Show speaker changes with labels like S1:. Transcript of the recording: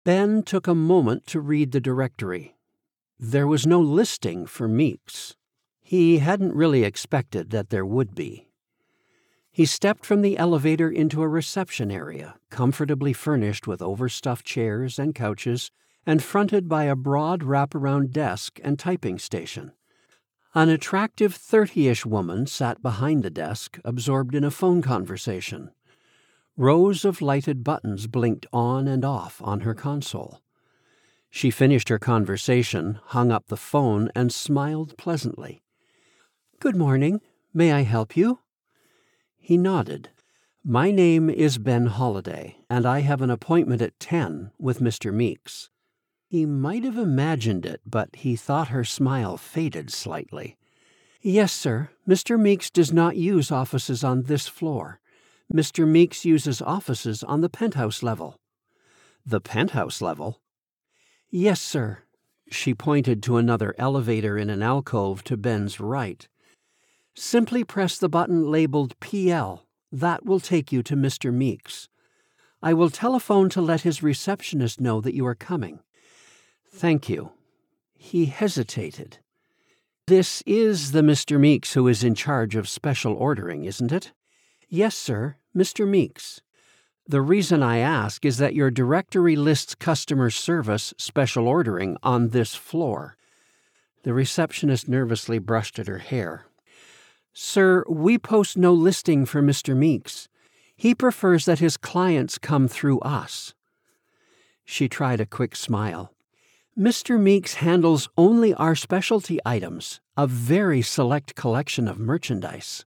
S1: Ben took a moment to read the directory. There was no listing for Meeks. He hadn't really expected that there would be. He stepped from the elevator into a reception area, comfortably furnished with overstuffed chairs and couches, and fronted by a broad wraparound desk and typing station. An attractive 30-ish woman sat behind the desk, absorbed in a phone conversation. Rows of lighted buttons blinked on and off on her console. She finished her conversation, hung up the phone, and smiled pleasantly. "Good morning. May I help you?" He nodded. "My name is Ben Holliday, and I have an appointment at 10 with Mr. Meeks." He might have imagined it, but he thought her smile faded slightly. "Yes, sir. Mr. Meeks does not use offices on this floor. Mr. Meeks uses offices on the penthouse level." "The penthouse level?" "Yes, sir." She pointed to another elevator in an alcove to Ben's right. "Simply press the button labeled PL. That will take you to Mr. Meeks. I will telephone to let his receptionist know that you are coming." "Thank you." He hesitated. "This is the Mr. Meeks who is in charge of special ordering, isn't it?" "Yes, sir, Mr. Meeks." "The reason I ask is that your directory lists customer service special ordering on this floor." The receptionist nervously brushed at her hair. "Sir, we post no listing for Mr. Meeks. He prefers that his clients come through us." She tried a quick smile. "Mr. Meeks handles only our specialty items, a very select collection of merchandise."